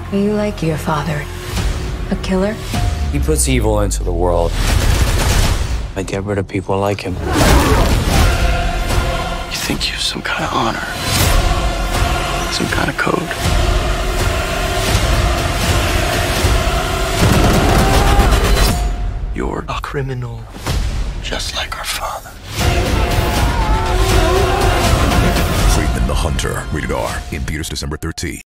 Are you like your father? A killer? He puts evil into the world. I get rid of people like him. You think you have some kind of honor? Some kind of code? You're a criminal, just like our father. Kraven the Hunter, rated R, in theaters December 13th.